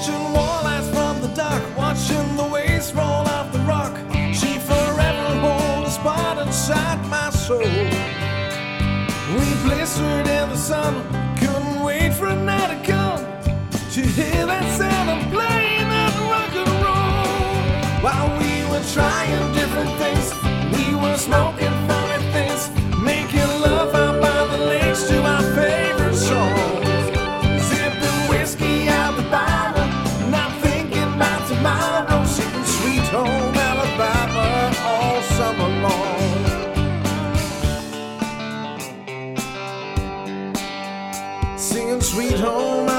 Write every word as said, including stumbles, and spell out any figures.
Catching walleyes from the dock, watching the waves roll off the rock. She forever hold a spot inside my soul. We blistered in the sun, couldn't wait for a night to come to hear that sound of playing that rock and roll. While we were trying different things, we were smoking funny things, making love out by the lakes to our favorite songs. Sipping whiskey out the bottle, not thinking about tomorrow, singing Sweet Home Alabama all summer long. Singing Sweet Home